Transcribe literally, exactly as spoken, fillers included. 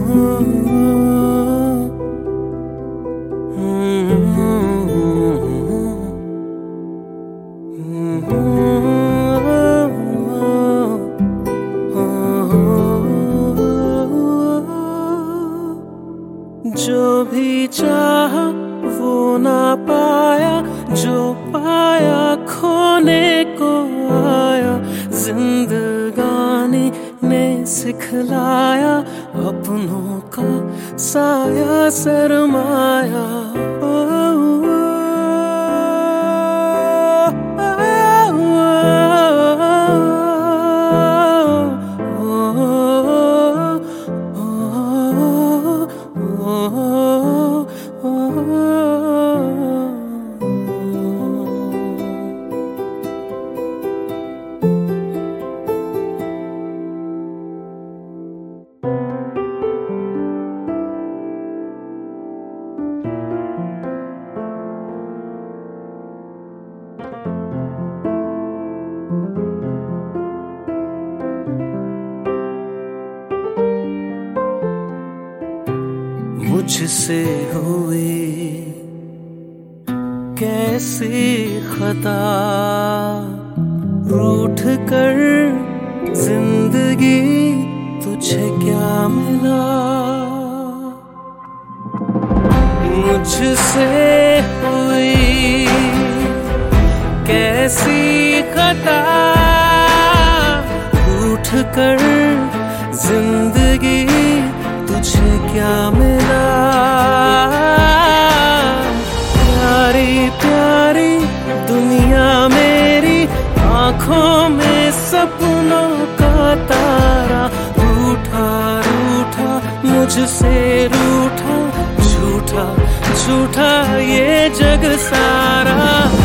जो भी चाहा वो ना पाया, जो पाया खोने को आया। जिंदगानी ने सिखलाया अपनों का साया सरमाया। मुझसे हुई कैसी खता, रूठ कर जिंदगी तुझे क्या मिला। मुझसे हुई कैसी खता, रूठ कर जिंदगी तुझे क्या मिला। प्यारी प्यारी दुनिया मेरी, आंखों में सपनों का तारा। रूठा रूठा मुझसे रूठा, झूठा झूठा ये जग सारा।